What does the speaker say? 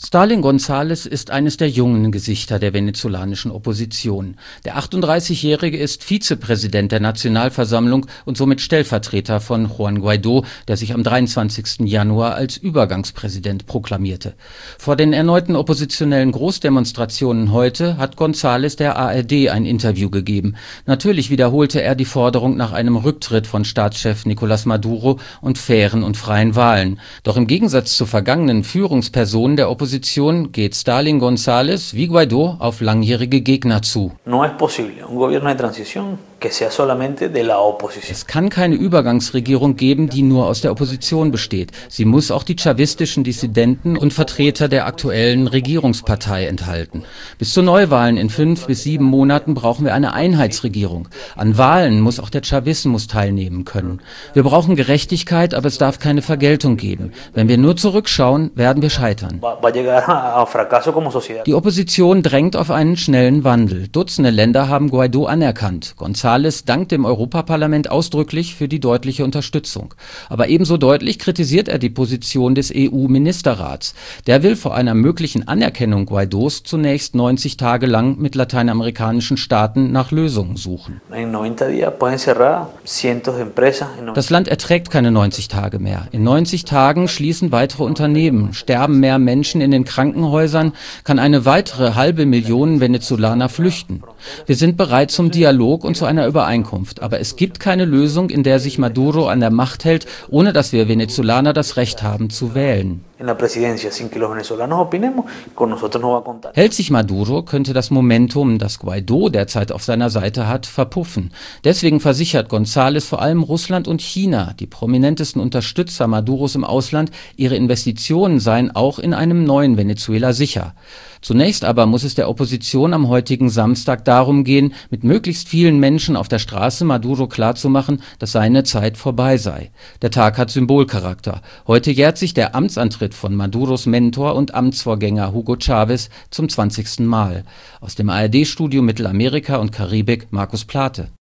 Stalin González ist eines der jungen Gesichter der venezolanischen Opposition. Der 38-Jährige ist Vizepräsident der Nationalversammlung und somit Stellvertreter von Juan Guaidó, der sich am 23. Januar als Übergangspräsident proklamierte. Vor den erneuten oppositionellen Großdemonstrationen heute hat González der ARD ein Interview gegeben. Natürlich wiederholte er die Forderung nach einem Rücktritt von Staatschef Nicolás Maduro und fairen und freien Wahlen. Doch im Gegensatz zu vergangenen Führungspersonen der Opposition geht Stalin González wie Guaidó auf langjährige Gegner zu. Es kann keine Übergangsregierung geben, die nur aus der Opposition besteht. Sie muss auch die chavistischen Dissidenten und Vertreter der aktuellen Regierungspartei enthalten. Bis zu Neuwahlen in 5 bis 7 Monaten brauchen wir eine Einheitsregierung. An Wahlen muss auch der Chavismus teilnehmen können. Wir brauchen Gerechtigkeit, aber es darf keine Vergeltung geben. Wenn wir nur zurückschauen, werden wir scheitern. Die Opposition drängt auf einen schnellen Wandel. Dutzende Länder haben Guaidó anerkannt. González dankt dem Europaparlament ausdrücklich für die deutliche Unterstützung. Aber ebenso deutlich kritisiert er die Position des EU-Ministerrats. Der will vor einer möglichen Anerkennung Guaidós zunächst 90 Tage lang mit lateinamerikanischen Staaten nach Lösungen suchen. Das Land erträgt keine 90 Tage mehr. In 90 Tagen schließen weitere Unternehmen, sterben mehr Menschen in den Krankenhäusern, kann eine weitere 500.000 Venezolaner flüchten. Wir sind bereit zum Dialog und zu einer Übereinkunft, aber es gibt keine Lösung, in der sich Maduro an der Macht hält, ohne dass wir Venezolaner das Recht haben zu wählen. Hält sich Maduro, könnte das Momentum, das Guaidó derzeit auf seiner Seite hat, verpuffen. Deswegen versichert González vor allem Russland und China, die prominentesten Unterstützer Maduros im Ausland, ihre Investitionen seien auch in einem neuen Venezuela sicher. Zunächst aber muss es der Opposition am heutigen Samstag darum gehen, mit möglichst vielen Menschen auf der Straße Maduro klarzumachen, dass seine Zeit vorbei sei. Der Tag hat Symbolcharakter. Heute jährt sich der Amtsantritt von Maduros Mentor und Amtsvorgänger Hugo Chávez zum 20. Mal. Aus dem ARD-Studio Mittelamerika und Karibik Markus Plate.